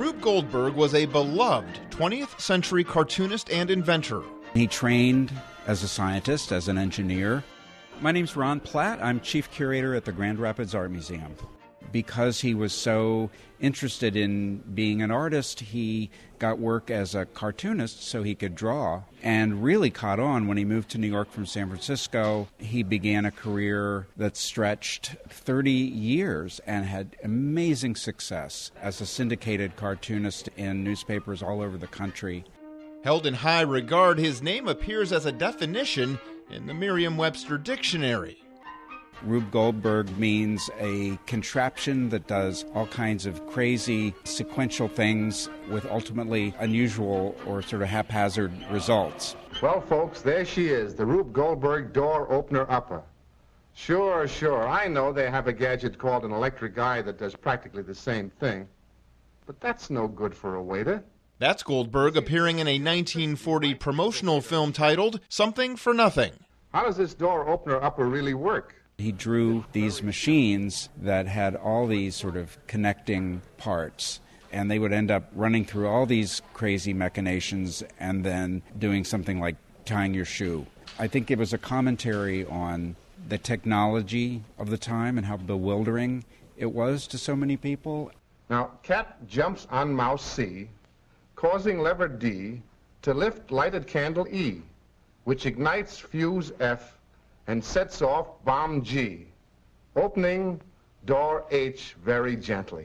Rube Goldberg was a beloved 20th century cartoonist and inventor. He trained as a scientist, as an engineer. My name's Ron Platt. I'm chief curator at the Grand Rapids Art Museum. Because he was so interested in being an artist, he got work as a cartoonist so he could draw, and really caught on when he moved to New York from San Francisco. He began a career that stretched 30 years and had amazing success as a syndicated cartoonist in newspapers all over the country. Held in high regard, his name appears as a definition in the Merriam-Webster dictionary. Rube Goldberg means a contraption that does all kinds of crazy sequential things with ultimately unusual or sort of haphazard results. Well, folks, there she is, the Rube Goldberg door opener upper. Sure, I know they have a gadget called an electric eye that does practically the same thing. But that's no good for a waiter. That's Goldberg appearing in a 1940 promotional film titled Something for Nothing. How does this door opener upper really work? He drew these machines that had all these sort of connecting parts, and they would end up running through all these crazy machinations and then doing something like tying your shoe. I think it was a commentary on the technology of the time and how bewildering it was to so many people. Now, cat jumps on mouse C, causing lever D to lift lighted candle E, which ignites fuse F and sets off bomb G, opening door H very gently.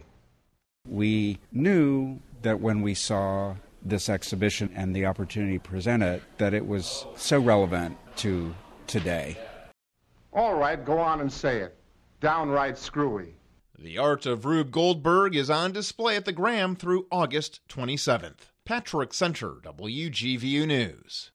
We knew that when we saw this exhibition and the opportunity presented, that it was so relevant to today. All right, go on and say it. Downright screwy. The art of Rube Goldberg is on display at the Graham through August 27th. Patrick Center, WGVU News.